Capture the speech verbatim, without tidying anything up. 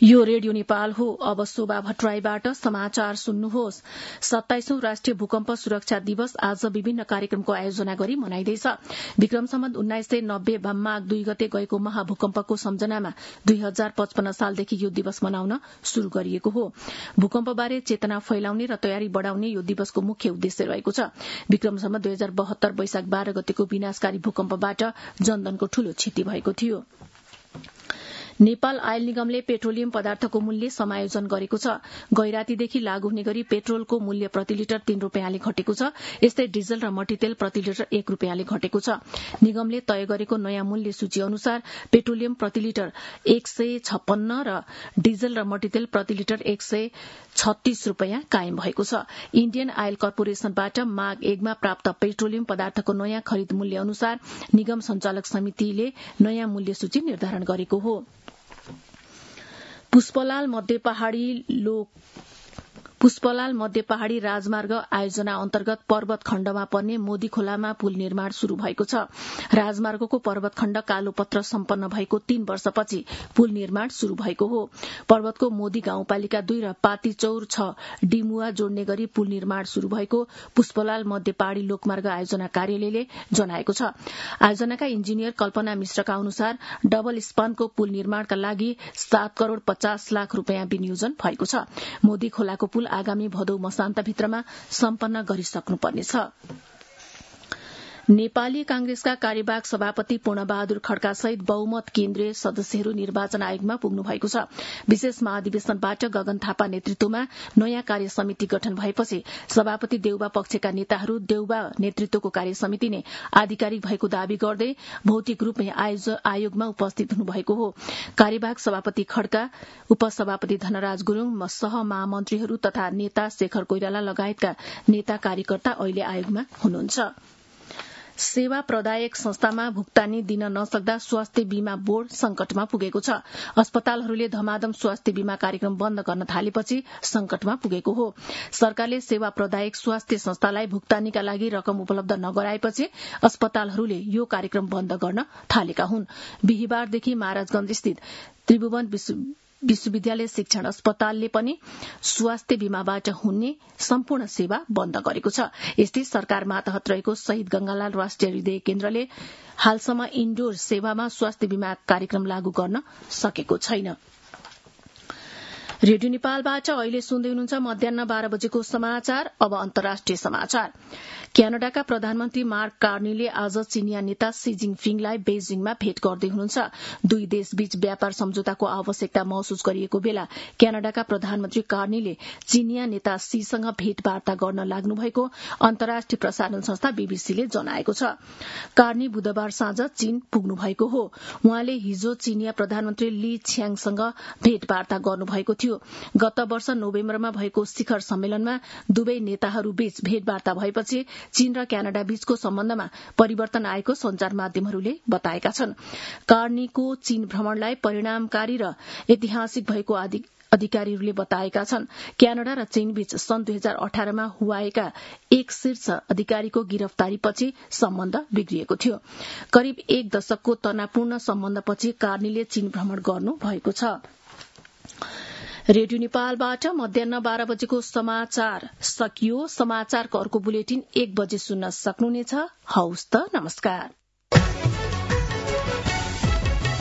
यो रेडियो नेपाल हो। अब शोभा भट्टराईबाट समाचार सुन्नुहोस्। सत्ताइसौं राष्ट्रिय भूकम्प सुरक्षा दिवस आज विभिन्न कार्यक्रमको आयोजना गरी मनाइँदैछ। विक्रम सम्वत उन्नाइस सय नब्बे माघ दुई गते गएको महाभूकम्पको सम्झनामा दुई हजार पचपन्न सालदेखि यो दिवस मनाउन शुरू गरिएको हो। भूकम्पबारे चेतना फैलाउने र तयारी बढ़ाउने यो दिवसको मुख्य उद्देश्य रहेको छ। विक्रम सम्वत दुई हजार बहत्तर वैशाख बाह्र गतेको विनाशकारी भूकम्पबाट जनधनको ठूलो क्षति भएको थियो। नेपाल आयल निगमले पेट्रोलियम पदार्थको मूल्य समायोजन गरेको छ। गैरातीदेखि लागू हुने गरी पेट्रोलको मूल्य प्रति लिटर तीन रूपियाँले घटेको छ। यस्तै डिजल र मट्टीतेल प्रति लिटर एक रूपियाँले घटेको छ। निगमले तय गरेको नयाँ मूल्य सूची अनुसार पेट्रोलियम प्रति लिटर एक सय छप्पन्न र डिजल र मट्टीतेल प्रति लिटर एक सय छत्तीस रूपियाँ कायम भएको छ। इण्डियन आयल कर्पोरेशनबाट माघ एकमा प्राप्त पेट्रोलियम पदार्थको नयाँ खरिद मूल्य अनुसार निगम संचालक समितिले नयाँ मूल्य सूची निर्धारण गरेको हो। पुष्पलाल मध्य पहाड़ी लोक पुष्पलाल मध्य पहाड़ी राजमार्ग आयोजना अन्तर्गत पर्वत खण्डमा पर्ने मोदी खोलामा पुल निर्माण शुरू भएको छ। राजमार्गको पर्वत खण्ड कालोपत्र सम्पन्न भएको तीन वर्षपछि पुल निर्माण शुरू भएको हो। पर्वतको मोदी गाउँपालिका दुई र पाती चौर छ डिमुवा जोड्ने गरी पुल निर्माण शुरू भएको पुष्पलाल मध्य पहाड़ी लोकमार्ग आयोजना कार्यालयले जनाएको छ। आयोजनाका इन्जिनियर कल्पना मिश्रका अनुसार डबल स्पानको पुल निर्माणका लागि सात करोड़ पचास लाख रूपियाँ विनियोजन भएको छ। मोदी खोलाको पुल आगामी भदौ मसान्तभित्रमा सम्पन्न गरिसक्नुपर्नेछ। नेपाली कांग्रेसका कार्यवाहक सभापति पूर्णबहादुर खड्का सहित बहुमत केन्द्रीय सदस्यहरू निर्वाचन आयोगमा पुग्नु भएको छ। विशेष महाधिवेशनबाट गगन थापा नेतृत्वमा नयाँ कार्य समिति गठन भएपछि सभापति देउबा पक्षका नेताहरू देउबा नेतृत्वको कार्य समिति नै आधिकारिक भएको दावी गर्दै भौतिक रूपमै आयोगमा उपस्थित हुनुभएको हो। कार्यवाहक सभापति खड्का, उपसभापति धनराज गुरूङ, सह महामन्त्रीहरू तथा नेता शेखर कोइराला लगायतका नेता कार्यकर्ता अहिले आयोगमा हुनुहुन्छ। सेवा प्रदायक संस्थामा भुक्तानी दिन नसक्दा स्वास्थ्य बीमा बोर्ड संकटमा पुगेको छ। अस्पतालहरूले धमाधम स्वास्थ्य बीमा कार्यक्रम बन्द गर्न थालेपछि संकटमा पुगेको हो। सरकारले सेवा प्रदायक स्वास्थ्य संस्थालाई भुक्तानीका लागि रकम उपलब्ध नगराएपछि अस्पतालहरूले यो कार्यक्रम बन्द गर्न थालेका हुन्। बिहिबारदेखि महाराजगंज स्थित त्रिभुवन विश्वविद्यालय शिक्षण अस्पतालले पनि स्वास्थ्य बीमाबाट हुने सम्पूर्ण सेवा बन्द गरेको छ। यस्तै सरकार मातहत रहेको शहीद गंगालाल राष्ट्रिय हृदय केन्द्रले हालसम्म इन्डोर सेवामा स्वास्थ्य बीमा कार्यक्रम लागू गर्न सकेको छैन। रेडियो नेपालबाट अहिले सुन्दै हुनुहुन्छ मध्याह बाह्र बजेको समाचार। अब अन्तर्राष्ट्रिय समाचार। क्यानाडाका प्रधानमन्त्री मार्क कार्नीले आज चीनिया नेता सी जिङपिङलाई बेजिङमा भेट गर्दै हुनुहुन्छ। दुई देशबीच व्यापार सम्झौताको आवश्यकता महसुस गरिएको बेला क्यानाडाका प्रधानमन्त्री कार्नीले चीनिया नेता सीसँग भेटवार्ता गर्न लाग्नु भएको अन्तर्राष्ट्रिय प्रसारण संस्था बीबीसीले जनाएको छ। कार्नी बुधबार साँझ चीन पुग्नु भएको हो। उहाँले हिजो चीनिया प्रधानमन्त्री ली छ्याङसँग भेटवार्ता गर्नुभएको थियो। गत वर्ष नोभेम्बरमा भएको शिखर सम्मेलनमा दुवै नेताहरूबीच भेटवार्ता भएपछि चीन र क्यानाडा बीचको सम्बन्धमा परिवर्तन आएको संचार माध्यमहरूले बताएका छन्। कार्नीको चीन भ्रमणलाई परिणामकारी र ऐतिहासिक भएको अधिकारीहरूले बताएका छन्। क्यानाडा र चीनबीच सन् दुई हजार अठारमा हुआएका एक शीर्ष अधिकारीको गिरफ्तारीपछि सम्बन्ध बिग्रिएको थियो। करिब एक दशकको तनावपूर्ण सम्बन्धपछि कार्नीले चीन भ्रमण गर्नु भएको छ। रेडियो नेपालबाट मध्याह बाह्र बजेको समाचार सकियो। समाचारको अर्को बुलेटिन एक बजे सुन्न सक्नुहुनेछ। हौस् त, नमस्कार।